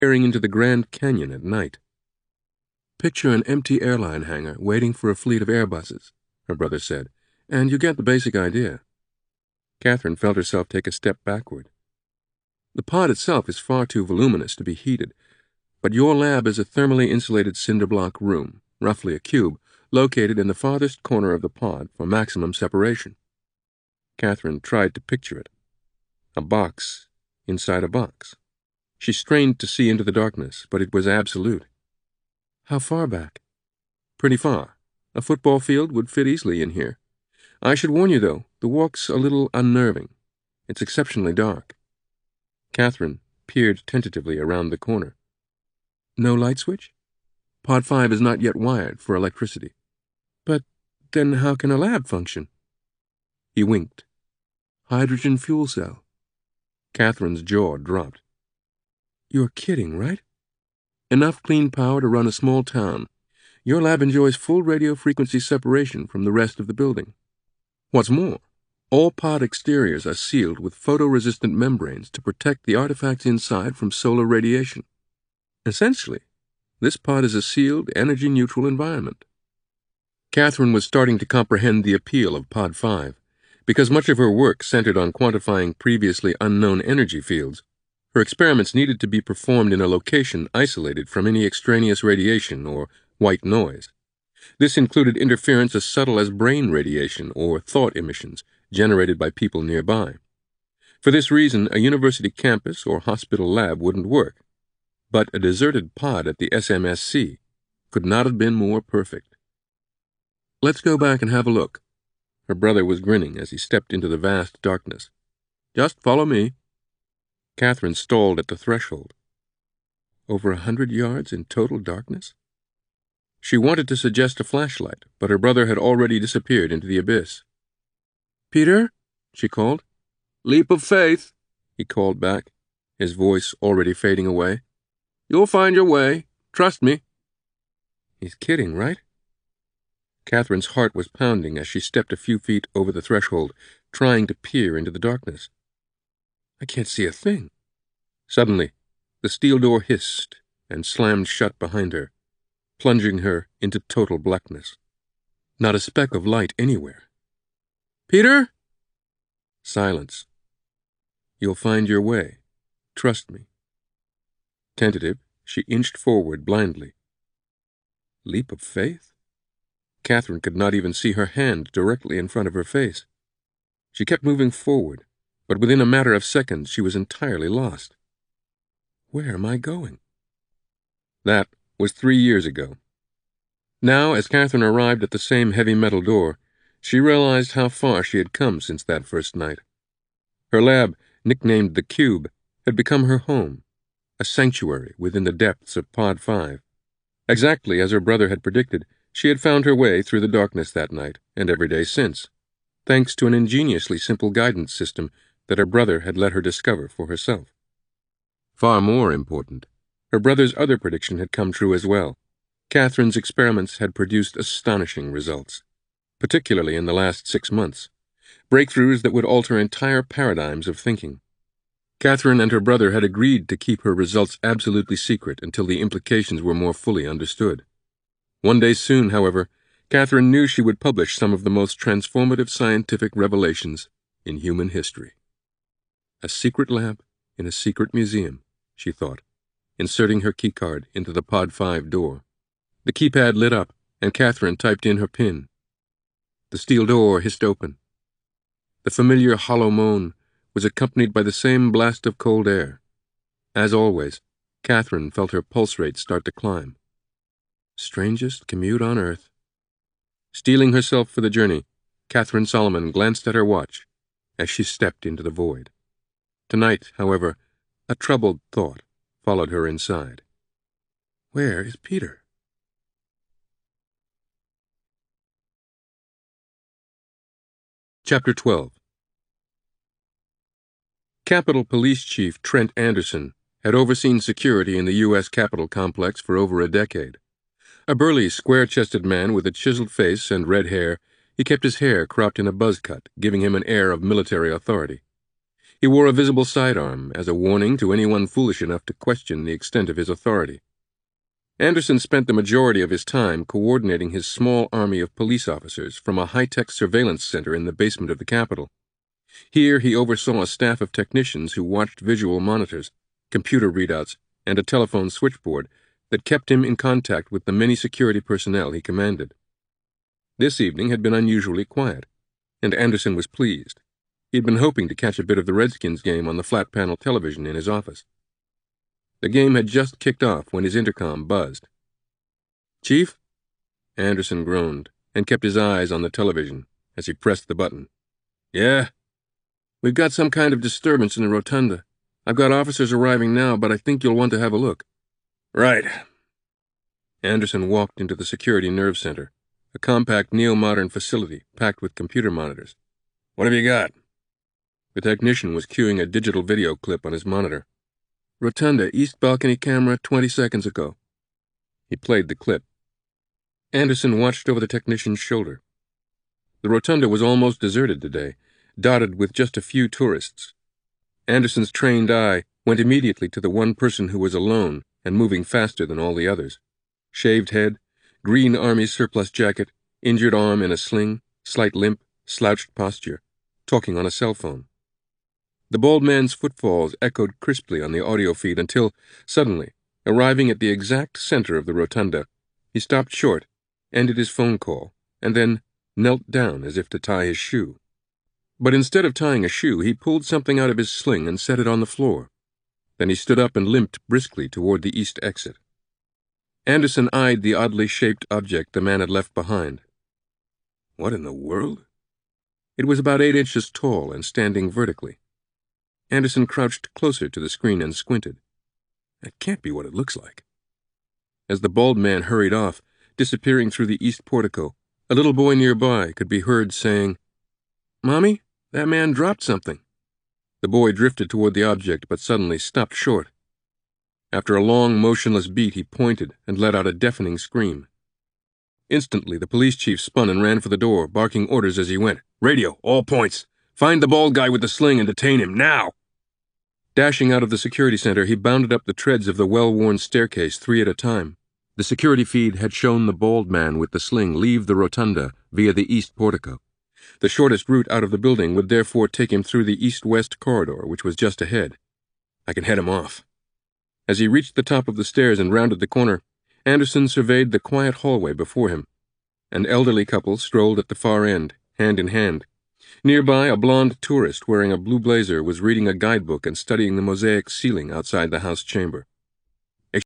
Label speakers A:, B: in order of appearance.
A: staring into the Grand Canyon at night. "Picture an empty airline hangar waiting for a fleet of Airbuses," her brother said, "and you get the basic idea." Catherine felt herself take a step backward. "The pod itself is far too voluminous to be heated, but your lab is a thermally insulated cinder block room, roughly a cube, located in the farthest corner of the pod for maximum separation." Catherine tried to picture it. A box inside a box. She strained to see into the darkness, but it was absolute. "How far back?" "Pretty far. A football field would fit easily in here. I should warn you, though, the walk's a little unnerving. It's exceptionally dark." Catherine peered tentatively around the corner. "No light switch? Pod 5 is not yet wired for electricity." "But then how can a lab function?" He winked. "Hydrogen fuel cell." Catherine's jaw dropped. "You're kidding, right? Enough clean power to run a small town. Your lab enjoys full radio frequency separation from the rest of the building. What's more, all pod exteriors are sealed with photoresistant membranes to protect the artifacts inside from solar radiation. Essentially, this pod is a sealed, energy-neutral environment." Catherine was starting to comprehend the appeal of Pod 5. Because much of her work centered on quantifying previously unknown energy fields, her experiments needed to be performed in a location isolated from any extraneous radiation or white noise. This included interference as subtle as brain radiation or thought emissions generated by people nearby. For this reason, a university campus or hospital lab wouldn't work, but a deserted pod at the SMSC could not have been more perfect. "Let's go back and have a look." Her brother was grinning as he stepped into the vast darkness. "Just follow me." Catherine stalled at the threshold. Over 100 yards in total darkness? She wanted to suggest a flashlight, but her brother had already disappeared into the abyss. "Peter?" she called. "Leap of faith," he called back, his voice already fading away. "You'll find your way. Trust me." He's kidding, right? Catherine's heart was pounding as she stepped a few feet over the threshold, trying to peer into the darkness. "I can't see a thing." Suddenly, the steel door hissed and slammed shut behind her, plunging her into total blackness. Not a speck of light anywhere. "Peter?" Silence. "You'll find your way. Trust me." Tentative, she inched forward blindly. Leap of faith? Catherine could not even see her hand directly in front of her face. She kept moving forward, but within a matter of seconds she was entirely lost. Where am I going? That was 3 years ago. Now, as Catherine arrived at the same heavy metal door, she realized how far she had come since that first night. Her lab, nicknamed the Cube, had become her home, a sanctuary within the depths of Pod 5. Exactly as her brother had predicted, she had found her way through the darkness that night and every day since, thanks to an ingeniously simple guidance system that her brother had let her discover for herself. Far more important, her brother's other prediction had come true as well. Catherine's experiments had produced astonishing results, particularly in the last 6 months, breakthroughs that would alter entire paradigms of thinking. Catherine and her brother had agreed to keep her results absolutely secret until the implications were more fully understood. One day soon, however, Catherine knew she would publish some of the most transformative scientific revelations in human history. A secret lab in a secret museum, she thought, inserting her keycard into the Pod 5 door. The keypad lit up, and Catherine typed in her PIN. The steel door hissed open. The familiar hollow moan was accompanied by the same blast of cold air. As always, Catherine felt her pulse rate start to climb. Strangest commute on Earth. Steeling herself for the journey, Catherine Solomon glanced at her watch as she stepped into the void. Tonight, however, a troubled thought followed her inside. Where is Peter? Chapter 12. Capitol Police Chief Trent Anderson had overseen security in the U.S. Capitol complex for over a decade. A burly, square-chested man with a chiseled face and red hair, he kept his hair cropped in a buzz cut, giving him an air of military authority. He wore a visible sidearm as a warning to anyone foolish enough to question the extent of his authority. Anderson spent the majority of his time coordinating his small army of police officers from a high-tech surveillance center in the basement of the Capitol. Here he oversaw a staff of technicians who watched visual monitors, computer readouts, and a telephone switchboard that kept him in contact with the many security personnel he commanded. This evening had been unusually quiet, and Anderson was pleased. He'd been hoping to catch a bit of the Redskins game on the flat-panel television in his office. The game had just kicked off when his intercom buzzed. "Chief?" Anderson groaned and kept his eyes on the television as he pressed the button. "Yeah?" "We've got some kind of disturbance in the rotunda. I've got officers arriving now, but I think you'll want to have a look." "Right." Anderson walked into the security nerve center, a compact neo-modern facility packed with computer monitors. "What have you got?" The technician was cueing a digital video clip on his monitor. "Rotunda, east balcony camera 20 seconds ago." He played the clip. Anderson watched over the technician's shoulder. The rotunda was almost deserted today, dotted with just a few tourists. Anderson's trained eye went immediately to the one person who was alone and moving faster than all the others. Shaved head, green army surplus jacket, injured arm in a sling, slight limp, slouched posture, talking on a cell phone. The bald man's footfalls echoed crisply on the audio feed until, suddenly, arriving at the exact center of the rotunda, he stopped short, ended his phone call, and then knelt down as if to tie his shoe. But instead of tying a shoe, he pulled something out of his sling and set it on the floor. Then he stood up and limped briskly toward the east exit. Anderson eyed the oddly shaped object the man had left behind. What in the world? It was about 8 inches tall and standing vertically. Anderson crouched closer to the screen and squinted. That can't be what it looks like. As the bald man hurried off, disappearing through the east portico, a little boy nearby could be heard saying, "Mommy, that man dropped something." The boy drifted toward the object but suddenly stopped short. After a long, motionless beat, he pointed and let out a deafening scream. Instantly, the police chief spun and ran for the door, barking orders as he went. "Radio, all points. Find the bald guy with the sling and detain him, now!" Dashing out of the security center, he bounded up the treads of the well-worn staircase 3 at a time. The security feed had shown the bald man with the sling leave the rotunda via the east portico. The shortest route out of the building would therefore take him through the east-west corridor, which was just ahead. I can head him off. As he reached the top of the stairs and rounded the corner, Anderson surveyed the quiet hallway before him. An elderly couple strolled at the far end, hand in hand. Nearby, a blonde tourist wearing a blue blazer was reading a guidebook and studying the mosaic ceiling outside the house chamber.